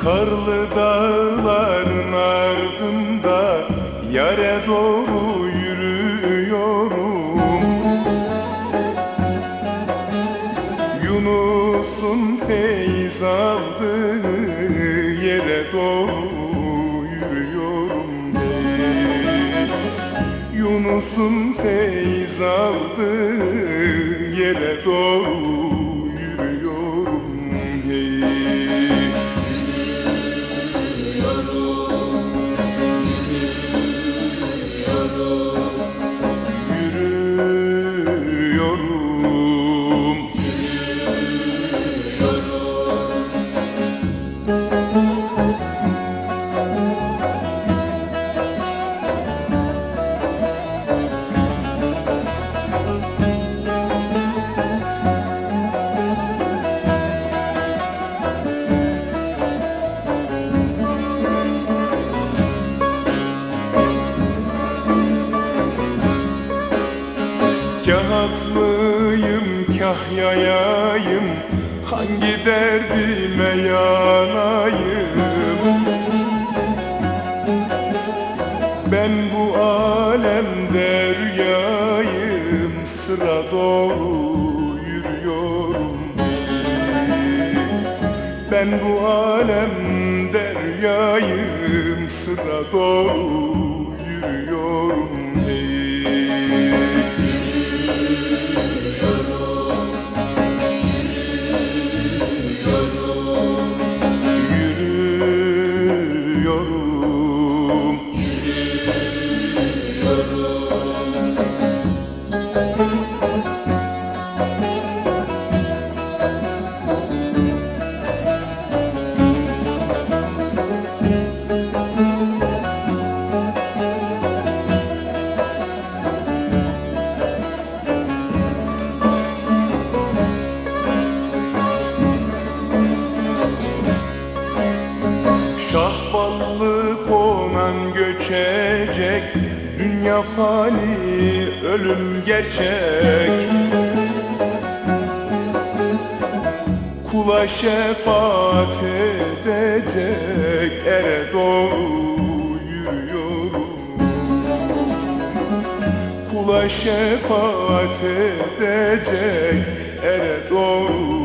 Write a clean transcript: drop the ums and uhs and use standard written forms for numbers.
Karlı dağların ardında yare doğru yürüyorum. Yunus'un feyz aldığı yere doğru yürüyorum hey. Yunus'un feyz aldığı yere doğru yürüyorum hey. Kah atlıyım, kah yayayım, hangi derdime yanayım? Ben bu alemde rüyayım, sıra doğru yürüyorum. Ben bu alemde rüyayım, sıra doğru yürüyorum hey. Şahballı konan göçecek, dünya fani, ölüm gerçek. Kula şefaat edecek ere doğru yürüyorum. Kula şefaat edecek ere doğru